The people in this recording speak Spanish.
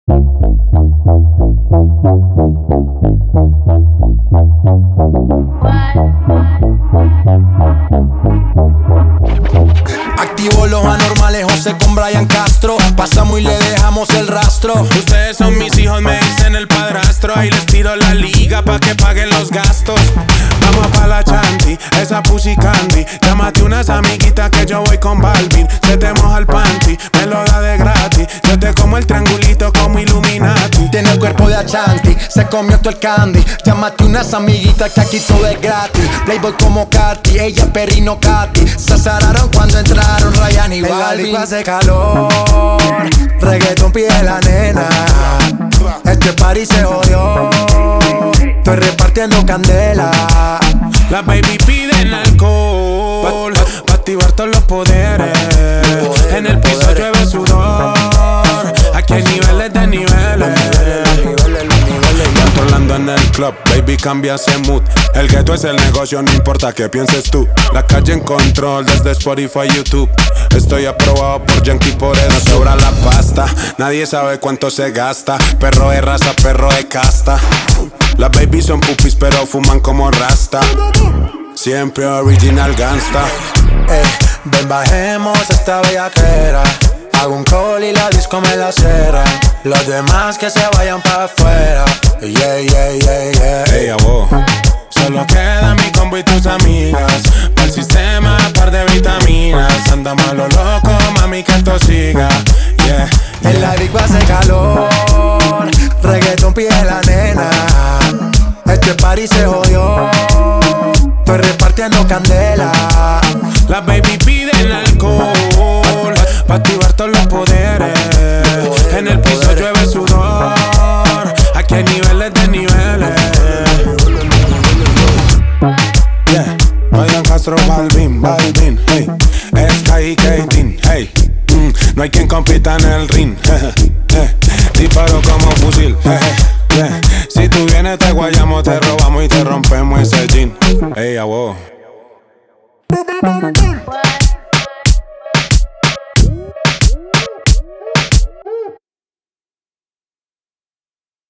Activo los anormales, José con Brian Castro. Pasamos y le dejamos el rastro. Ustedes son mis hijos, me dicen el padrastro. Ahí les tiro la liga pa' que paguen los gastos. Vamos pa' la chanti, esa pussy candy. Llámate unas amiguitas que yo voy con Balvin. Se te moja el panty, me lo da de gratis. Yo te como el triangulito como Illuminati. Tiene el cuerpo de Achanti, se comió todo el candy. Llámate unas amiguitas que aquí todo es gratis. Playboy como Katy, ella Perrino Katy. Se azararon cuando entraron Ryan y Balvin. El hace calor, reggaeton pide la nena. Este party se jodió, estoy repartiendo candela. Las baby piden alcohol pa' activar todos los poderes. En el piso llueve sudor. Aquí hay niveles de niveles. Controlando en el club, baby cambia ese mood. El ghetto es el negocio, no importa qué pienses tú. La calle en control desde Spotify, YouTube. Estoy aprobado por Yankee, por eso sobra la pasta. Nadie sabe cuánto se gasta. Perro de raza, perro de casta. Las babies son pupis pero fuman como rasta. Siempre original gangsta. Ven bajemos esta bellaquera. Hago un call y la disco me la cera. Los demás que se vayan pa' afuera. Yeah, yeah, yeah, yeah. Hey, abo. Solo queda mi combo y tus amigas. Pa'l sistema, par de vitaminas. Andamos a lo loco, mami, que esto siga. Yeah, yeah. En la disco hace calor, reggaeton pide la nena. Este party se jodió, estoy repartiendo candela. Las baby piden alcohol pa' activar todos los poderes. En el piso llueve sudor. Aquí hay niveles de niveles. Yeah, Brian Castro, Balvin, Balvin, hey. Sky y Katin, hey. No hay quien compita en el ring. Disparo como fusil. Yeah. Si tú vienes te guayamos, te robamos y te rompemos ese jean. Hey, abo.